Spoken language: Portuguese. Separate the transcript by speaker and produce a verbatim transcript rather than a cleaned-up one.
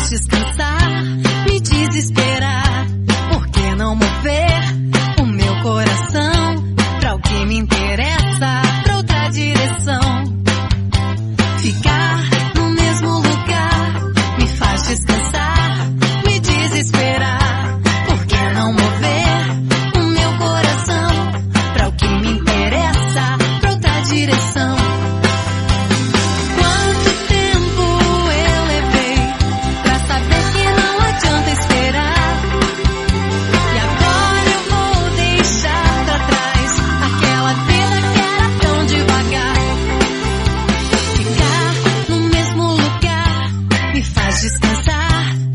Speaker 1: faz descansar, me desesperar. Por que não mover o meu coração pra o que me interessa, pra outra direção? Ficar no mesmo lugar me faz descansar, me desesperar. Por que não mover o meu coração pra o que me interessa, pra outra direção? Quanto tempo eu levei pra saber que não adianta esperar, e agora eu vou deixar pra trás aquela vida que era tão devagar. Ficar no mesmo lugar me faz descansar,